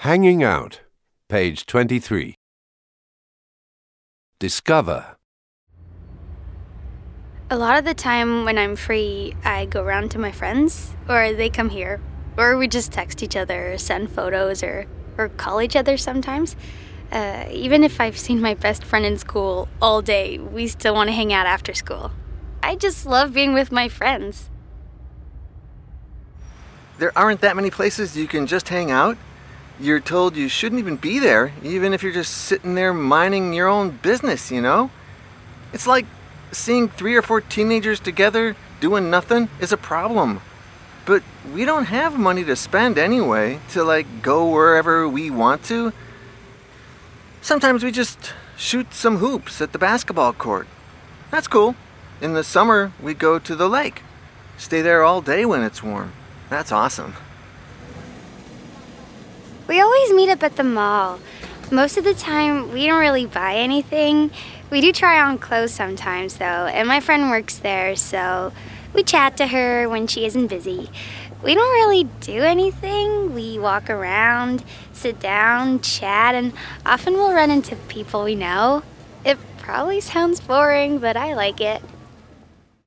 Hanging out, page 23. Discover. A lot of the time when I'm free, I go around to my friends, or they come here, or we just text each other, or send photos, or call each other sometimes. Even if I've seen my best friend in school all day, we still want to hang out after school. I just love being with my friends. There aren't that many places you can just hang out. You're told you shouldn't even be there, even if you're just sitting there minding your own business, you know? It's like seeing 3 or 4 teenagers together doing nothing is a problem. But we don't have money to spend anyway, to go wherever we want to. Sometimes we just shoot some hoops at the basketball court. That's cool. In the summer, we go to the lake. Stay there all day when it's warm. That's awesome. We always meet up at the mall. Most of the time, we don't really buy anything. We do try on clothes sometimes, though, and my friend works there, so we chat to her when she isn't busy. We don't really do anything. We walk around, sit down, chat, and often we'll run into people we know. It probably sounds boring, but I like it.